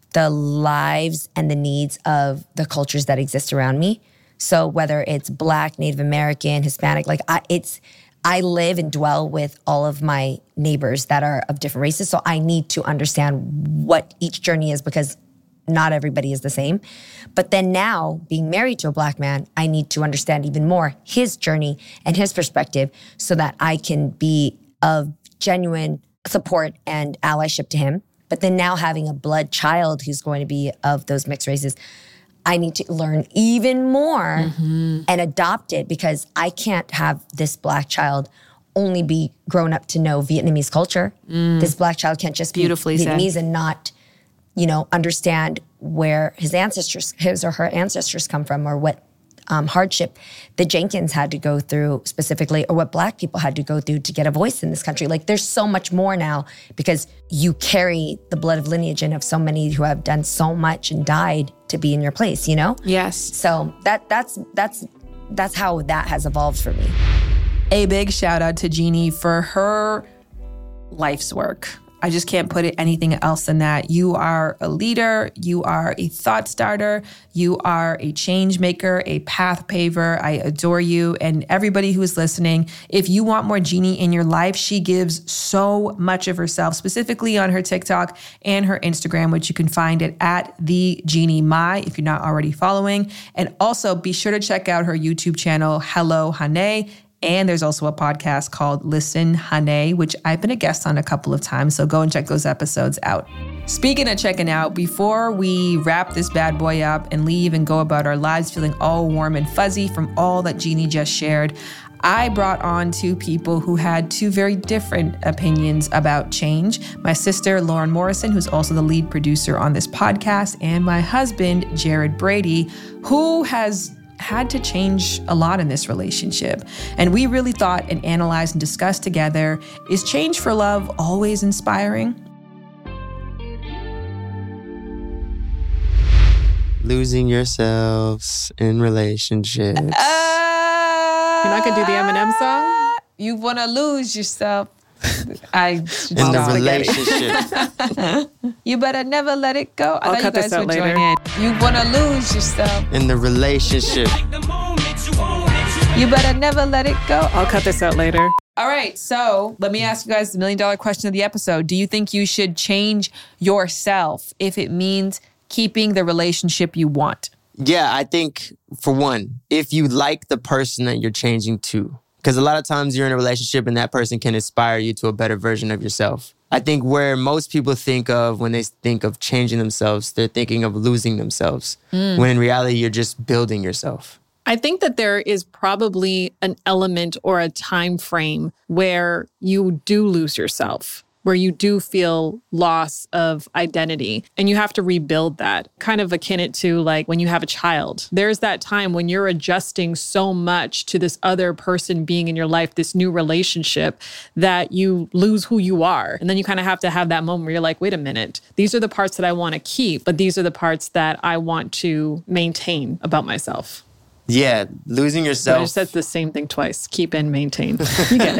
the lives and the needs of the cultures that exist around me. So whether it's Black, Native American, Hispanic, like I, it's, I live and dwell with all of my neighbors that are of different races. So I need to understand what each journey is because not everybody is the same. But then now, being married to a Black man, I need to understand even more his journey and his perspective so that I can be of genuine support and allyship to him. But then now having a blood child who's going to be of those mixed races, I need to learn even more mm-hmm. and adopt it because I can't have this Black child only be grown up to know Vietnamese culture. Mm. This Black child can't just be Beautifully Vietnamese said. and not, you know, understand where his ancestors, his or her ancestors come from or what um, hardship the Jenkins had to go through specifically or what Black people had to go through to get a voice in this country. Like there's so much more now because you carry the blood of lineage in of so many who have done so much and died to be in your place, you know? Yes. So that that's that's that's how that has evolved for me. A big shout out to Jeannie for her life's work. I just can't put it anything else than that. You are a leader. You are a thought starter. You are a change maker, a path paver. I adore you. And everybody who is listening, if you want more Jeannie in your life, she gives so much of herself, specifically on her TikTok and her Instagram, which you can find it at the Jeannie Mai if you're not already following. And also be sure to check out her YouTube channel, Hello Hane. And there's also a podcast called Listen Hane, which I've been a guest on a couple of times. So go and check those episodes out. Speaking of checking out, before we wrap this bad boy up and leave and go about our lives feeling all warm and fuzzy from all that Jeannie just shared, I brought on two people who had two very different opinions about change. My sister, Lauren Morrison, who's also the lead producer on this podcast, and my husband, Jared Brady, who has had to change a lot in this relationship. And we really thought and analyzed and discussed together, is change for love always inspiring? Losing yourselves in relationships. Uh, You're not gonna do the Eminem song? You wanna lose yourself. I in the relationship. You better never let it go. I I'll thought cut you guys this out would later. join in. You wanna lose yourself. In the relationship. You better never let it go. I'll cut this out later. All right, so let me ask you guys the million dollar question of the episode. Do you think you should change yourself if it means keeping the relationship you want? Yeah, I think, for one, if you like the person that you're changing to, because a lot of times you're in a relationship and that person can inspire you to a better version of yourself. I think where most people think of when they think of changing themselves, they're thinking of losing themselves. Mm. When in reality, you're just building yourself. I think that there is probably an element or a time frame where you do lose yourself, where you do feel loss of identity and you have to rebuild that. Kind of akin it to like when you have a child. There's that time when you're adjusting so much to this other person being in your life, this new relationship, that you lose who you are. And then you kind of have to have that moment where you're like, wait a minute, these are the parts that I want to keep, but these are the parts that I want to maintain about myself. Yeah, losing yourself. I just said the same thing twice. Keep and maintain. You get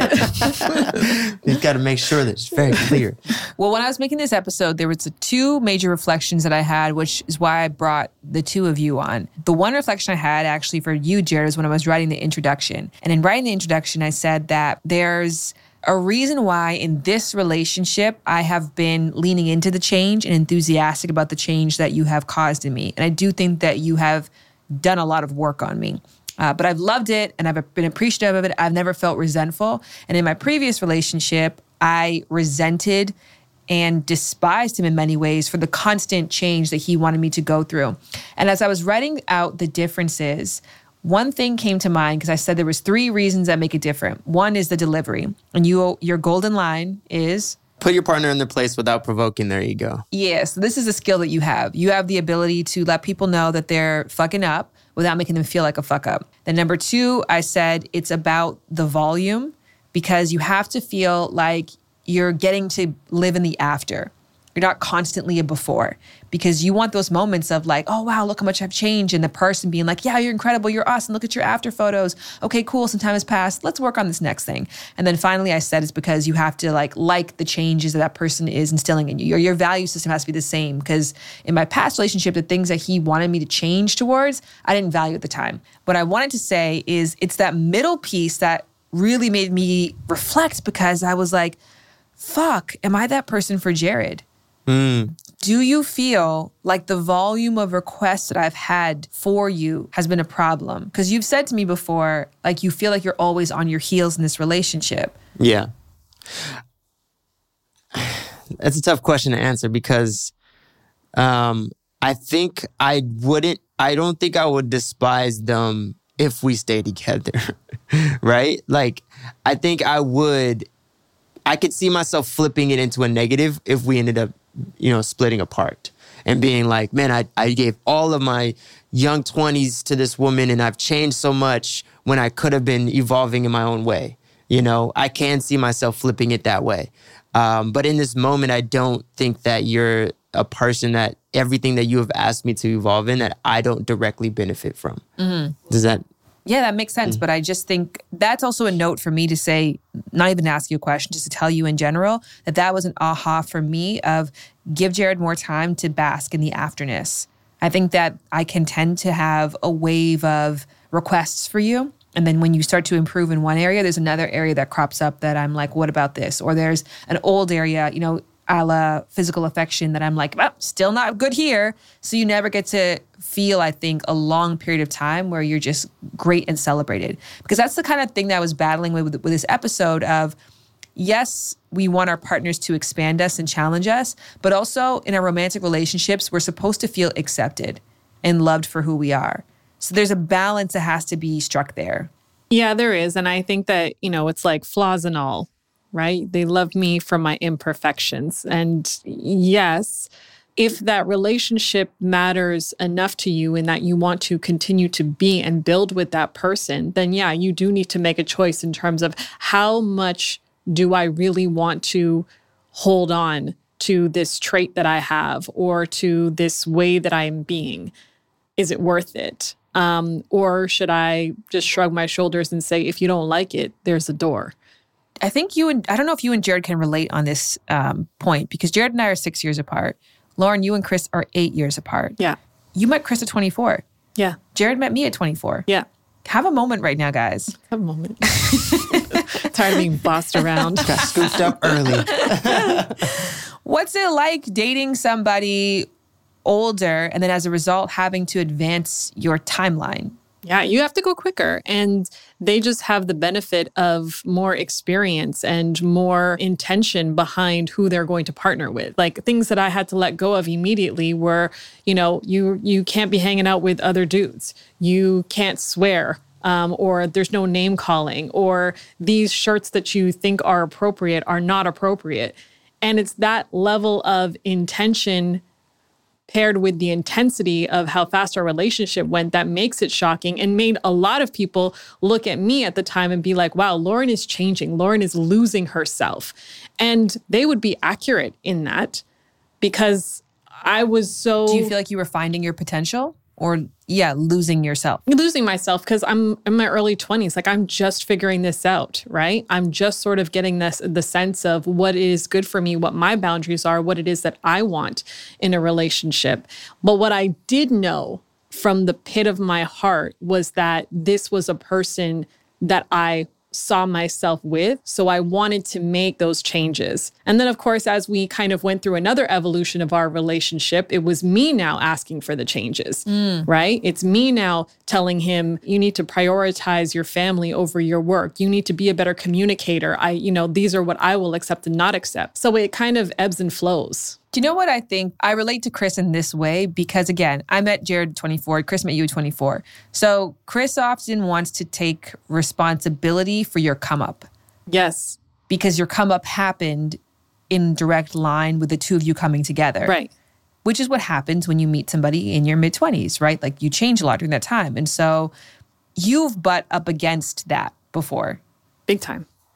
it. You've got to make sure that it's very clear. Well, when I was making this episode, there was two major reflections that I had, which is why I brought the two of you on. The one reflection I had actually for you, Jared, is when I was writing the introduction. And in writing the introduction, I said that there's a reason why in this relationship, I have been leaning into the change and enthusiastic about the change that you have caused in me. And I do think that you have done a lot of work on me. Uh, but I've loved it and I've been appreciative of it. I've never felt resentful. And in my previous relationship, I resented and despised him in many ways for the constant change that he wanted me to go through. And as I was writing out the differences, one thing came to mind because I said there was three reasons that make it different. One is the delivery. And you, your golden line is... Put your partner in their place without provoking their ego. Yes, this is a skill that you have. You have the ability to let people know that they're fucking up without making them feel like a fuck up. Then number two, I said it's about the volume because you have to feel like you're getting to live in the after. You're not constantly a before, because you want those moments of like, oh, wow, look how much I've changed. And the person being like, yeah, you're incredible. You're awesome. Look at your after photos. Okay, cool. Some time has passed. Let's work on this next thing. And then finally I said it's because you have to like, like the changes that that person is instilling in you. Your, your value system has to be the same, because in my past relationship, the things that he wanted me to change towards, I didn't value at the time. What I wanted to say is it's that middle piece that really made me reflect, because I was like, fuck, am I that person for Jared? Mm. Do you feel like the volume of requests that I've had for you has been a problem? Because you've said to me before, like you feel like you're always on your heels in this relationship. Yeah. That's a tough question to answer, because um, I think I wouldn't, I don't think I would despise them if we stay together, right? Like, I think I would, I could see myself flipping it into a negative if we ended up, you know, splitting apart and being like, man, I, I gave all of my young twenties to this woman and I've changed so much when I could have been evolving in my own way. You know, I can see myself flipping it that way. Um, but in this moment, I don't think that you're a person that everything that you have asked me to evolve in that I don't directly benefit from. Mm-hmm. Does that... Yeah, that makes sense. Mm-hmm. But I just think that's also a note for me to say, not even to ask you a question, just to tell you in general, that that was an aha for me of give Jared more time to bask in the afterness. I think that I can tend to have a wave of requests for you. And then when you start to improve in one area, there's another area that crops up that I'm like, what about this? Or there's an old area, you know, a la physical affection that I'm like, well, still not good here. So you never get to feel, I think, a long period of time where you're just great and celebrated. Because that's the kind of thing that I was battling with with this episode of, yes, we want our partners to expand us and challenge us, but also in our romantic relationships, we're supposed to feel accepted and loved for who we are. So there's a balance that has to be struck there. Yeah, there is. And I think that, you know, it's like flaws and all, right? They love me for my imperfections. And yes, if that relationship matters enough to you and that you want to continue to be and build with that person, then yeah, you do need to make a choice in terms of how much do I really want to hold on to this trait that I have or to this way that I'm being. Is it worth it? Um, or should I just shrug my shoulders and say, if you don't like it, there's a door? I think you and I don't know if you and Jared can relate on this um, point, because Jared and I are six years apart. Lauren, you and Chris are eight years apart. Yeah. You met Chris at twenty-four. Yeah. Jared met me at twenty-four. Yeah. Have a moment right now, guys. Have a moment. Tired of being bossed around. Got scooped up early. What's it like dating somebody older and then as a result having to advance your timeline? Yeah, you have to go quicker. And they just have the benefit of more experience and more intention behind who they're going to partner with. Like things that I had to let go of immediately were, you know, you you can't be hanging out with other dudes. You can't swear. Um, or there's no name calling. Or these shirts that you think are appropriate are not appropriate. And it's that level of intention paired with the intensity of how fast our relationship went that makes it shocking and made a lot of people look at me at the time and be like, wow, Lauren is changing. Lauren is losing herself. And they would be accurate in that because I was so... Do you feel like you were finding your potential? Or, yeah, losing yourself? Losing myself because I'm in my early twenties. Like, I'm just figuring this out, right? I'm just sort of getting this the sense of what is good for me, what my boundaries are, what it is that I want in a relationship. But what I did know from the pit of my heart was that this was a person that I saw myself with. So I wanted to make those changes. And then, of course, as we kind of went through another evolution of our relationship, it was me now asking for the changes, mm. right? It's me now telling him, you need to prioritize your family over your work. You need to be a better communicator. I, you know, these are what I will accept and not accept. So it kind of ebbs and flows. Do you know what I think? I relate to Chris in this way because, again, I met Jared at twenty-four. Chris met you at twenty-four. So Chris often wants to take responsibility for your come up. Yes. Because your come up happened in direct line with the two of you coming together. Right. Which is what happens when you meet somebody in your mid-twenties, right? Like you change a lot during that time. And so you've butt up against that before. Big time.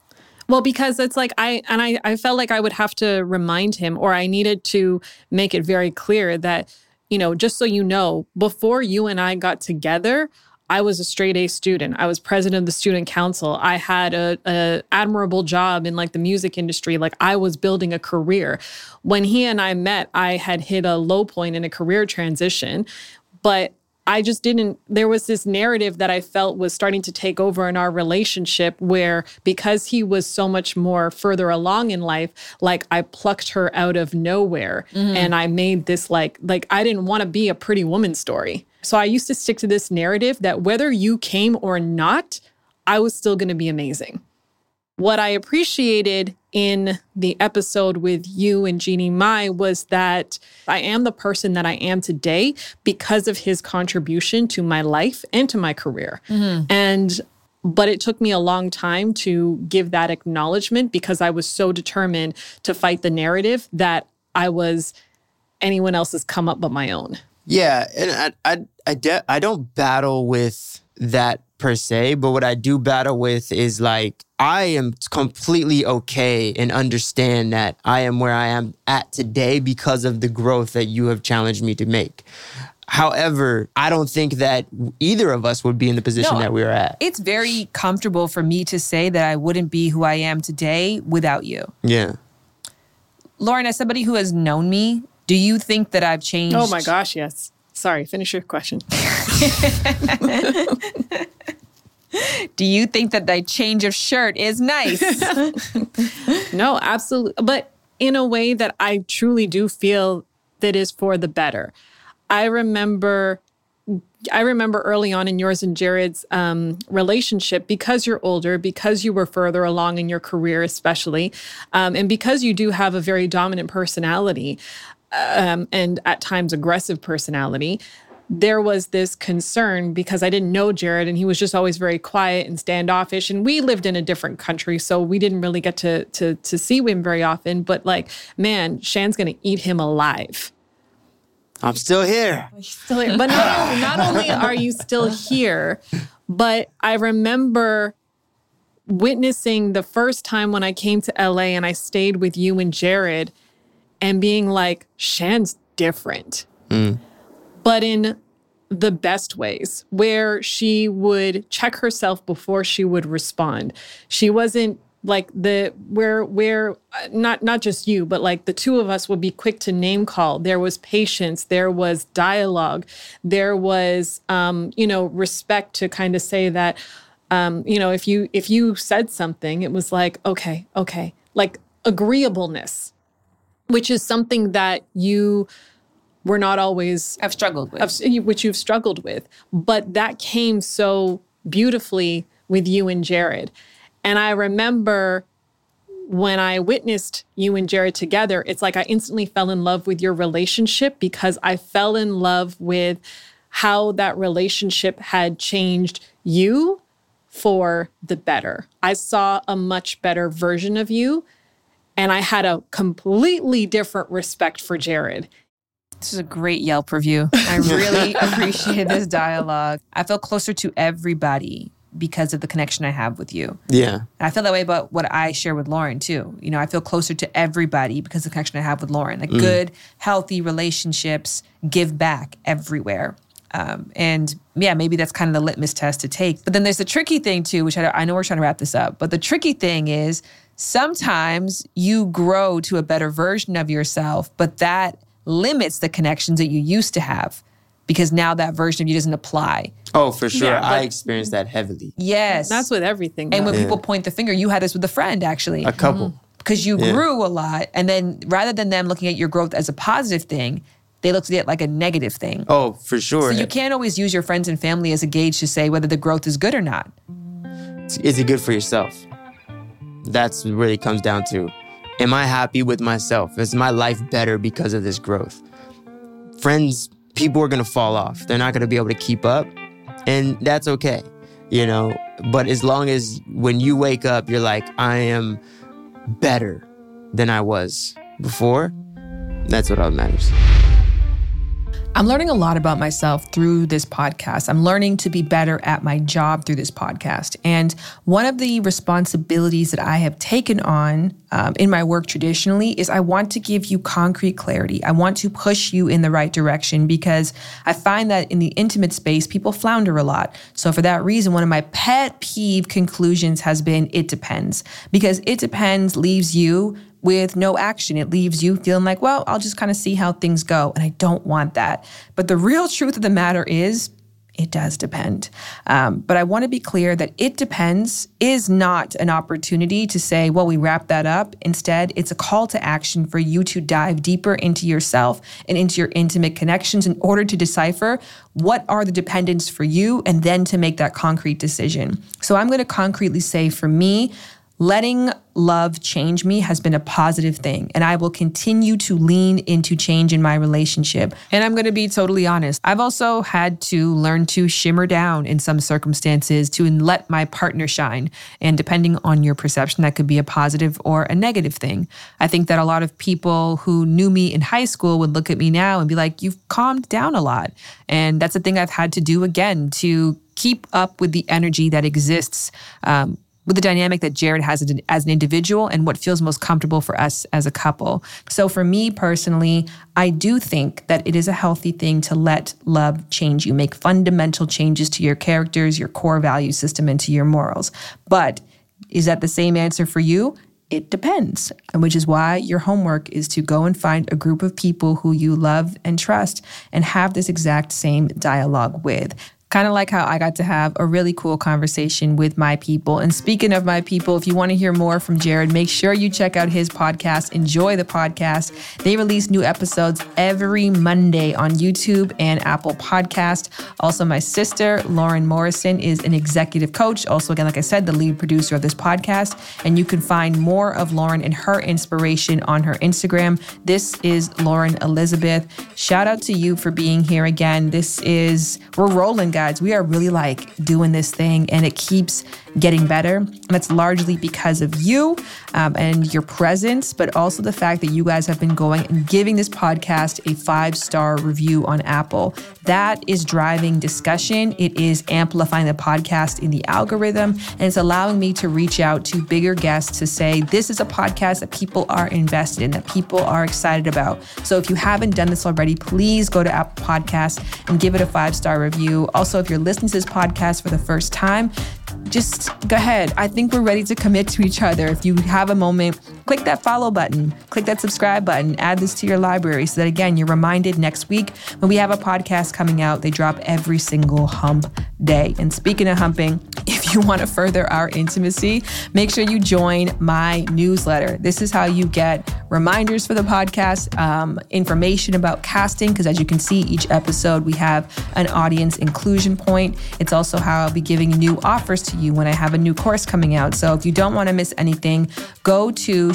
Well, because it's like I, and I, I felt like I would have to remind him, or I needed to make it very clear that, you know, just so you know, before you and I got together, I was a straight A student. I was president of the student council. I had a, a admirable job in like the music industry. Like I was building a career. When he and I met, I had hit a low point in a career transition, but I just didn't, there was this narrative that I felt was starting to take over in our relationship where because he was so much more further along in life, like I plucked her out of nowhere mm-hmm. and I made this like, like I didn't want to be a pretty woman story. So I used to stick to this narrative that whether you came or not, I was still going to be amazing. What I appreciated in the episode with you and Jeannie Mai was that I am the person that I am today because of his contribution to my life and to my career. Mm-hmm. And but it took me a long time to give that acknowledgement because I was so determined to fight the narrative that I was anyone else's come up but my own. Yeah, and I I I, de- I don't battle with that per se, but what I do battle with is like, I am completely okay and understand that I am where I am at today because of the growth that you have challenged me to make. However, I don't think that either of us would be in the position no, that we are at. It's very comfortable for me to say that I wouldn't be who I am today without you. Yeah. Lauren, as somebody who has known me, do you think that I've changed? Oh my gosh, yes. Sorry, finish your question. Do you think that the change of shirt is nice? No, absolutely. But in a way that I truly do feel that is for the better. I remember I remember early on in yours and Jared's um, relationship, because you're older, because you were further along in your career especially, um, and because you do have a very dominant personality um, and at times aggressive personality, there was this concern because I didn't know Jared and he was just always very quiet and standoffish. And we lived in a different country, so we didn't really get to to to see him very often. But like, man, Shan's going to eat him alive. I'm still here. Still here. But not, not only are you still here, but I remember witnessing the first time when I came to L A and I stayed with you and Jared and being like, Shan's different. Mm. But in the best ways, where she would check herself before she would respond. She wasn't like the, where, where not, not just you, but like the two of us would be quick to name call. There was patience, there was dialogue, there was, um, you know, respect to kind of say that, um, you know, if you, if you said something, it was like, okay, okay, like agreeableness, which is something that you we're not always... I've struggled with. Of, which you've struggled with. But that came so beautifully with you and Jared. And I remember when I witnessed you and Jared together, it's like I instantly fell in love with your relationship because I fell in love with how that relationship had changed you for the better. I saw a much better version of you, and I had a completely different respect for Jared. This is a great Yelp review. I really appreciate this dialogue. I feel closer to everybody because of the connection I have with you. Yeah. I feel that way about what I share with Lauren too. You know, I feel closer to everybody because of the connection I have with Lauren. Like mm. good, healthy relationships give back everywhere. Um, and yeah, maybe that's kind of the litmus test to take. But then there's the tricky thing too, which I, I know we're trying to wrap this up, but the tricky thing is sometimes you grow to a better version of yourself, but that limits the connections that you used to have because now that version of you doesn't apply. Oh, for sure. Yeah, I experienced that heavily. Yes. That's with everything. And though. when Yeah. people point the finger, you had this with a friend actually. A couple. Mm-hmm. Because you Yeah. grew a lot. And then rather than them looking at your growth as a positive thing, they looked at it like a negative thing. Oh, for sure. So you can't always use your friends and family as a gauge to say whether the growth is good or not. Is it good for yourself? That's what it really comes down to. Am I happy with myself? Is my life better because of this growth? Friends, people are going to fall off. They're not going to be able to keep up. And that's okay, you know? But as long as when you wake up, you're like, I am better than I was before, that's what all matters. I'm learning a lot about myself through this podcast. I'm learning to be better at my job through this podcast. And one of the responsibilities that I have taken on um, in my work traditionally is I want to give you concrete clarity. I want to push you in the right direction because I find that in the intimate space, people flounder a lot. So for that reason, one of my pet peeve conclusions has been it depends, because it depends leaves you with no action. It leaves you feeling like, well, I'll just kind of see how things go. And I don't want that. But the real truth of the matter is, it does depend. Um, but I want to be clear that it depends is not an opportunity to say, well, we wrap that up. Instead, it's a call to action for you to dive deeper into yourself and into your intimate connections in order to decipher what are the dependents for you and then to make that concrete decision. So I'm going to concretely say for me, letting love change me has been a positive thing, and I will continue to lean into change in my relationship. And I'm going to be totally honest. I've also had to learn to shimmer down in some circumstances to let my partner shine. And depending on your perception, that could be a positive or a negative thing. I think that a lot of people who knew me in high school would look at me now and be like, you've calmed down a lot. And that's a thing I've had to do again to keep up with the energy that exists um, with the dynamic that Jared has as an individual and what feels most comfortable for us as a couple. So for me personally, I do think that it is a healthy thing to let love change you, make fundamental changes to your characters, your core value system, and to your morals. But is that the same answer for you? It depends, and which is why your homework is to go and find a group of people who you love and trust and have this exact same dialogue with. Kind of like how I got to have a really cool conversation with my people. And speaking of my people, if you want to hear more from Jared, make sure you check out his podcast, Enjoy the Podcast. They release new episodes every Monday on YouTube and Apple Podcast. Also, my sister, Lauren Morrison, is an executive coach. Also, again, like I said, the lead producer of this podcast. And you can find more of Lauren and her inspiration on her Instagram. This is Lauren Elizabeth. Shout out to you for being here again. This is, we're rolling, guys. We are really like doing this thing and it keeps getting better. And that's largely because of you um, and your presence, but also the fact that you guys have been going and giving this podcast a five-star review on Apple. That is driving discussion. It is amplifying the podcast in the algorithm, and it's allowing me to reach out to bigger guests to say, this is a podcast that people are invested in, that people are excited about. So if you haven't done this already, please go to Apple Podcasts and give it a five-star review. Also, if you're listening to this podcast for the first time, just go ahead. I think we're ready to commit to each other. If you have a moment, click that follow button, click that subscribe button, add this to your library so that, again, you're reminded next week when we have a podcast coming out. They drop every single hump day. And speaking of humping, if you want to further our intimacy, make sure you join my newsletter. This is how you get reminders for the podcast, um, information about casting, because as you can see, each episode we have an audience inclusion point. It's also how I'll be giving new offers to you when I have a new course coming out. So if you don't want to miss anything, go to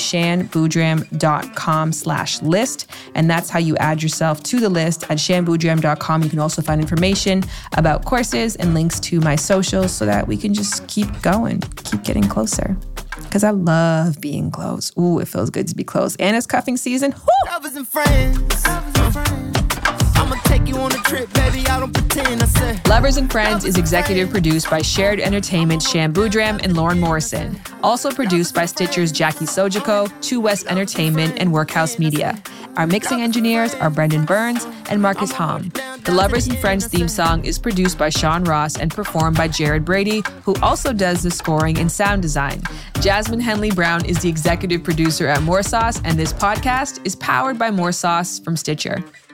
shanboodram.com slash list. And that's how you add yourself to the list at shanboodram dot com. You can also find information about courses and links to my socials so that we can just keep going, keep getting closer. Because I love being close. Ooh, it feels good to be close. And it's cuffing season. Woo! Lovers and friends. I'ma take you on a trip, baby. I don't pretend. I said. Lovers and Friends is executive produced by Shared Entertainment, Shan Boodram, and Lauren Morrison. Also produced by Stitcher's Jackie Sojiko, Two West Entertainment, and Workhouse Media. Our mixing engineers are Brendan Burns and Marcus Hom. The Lovers and Friends theme song is produced by Sean Ross and performed by Jared Brady, who also does the scoring and sound design. Jasmine Henley Brown is the executive producer at More Sauce, and this podcast is powered by More Sauce from Stitcher.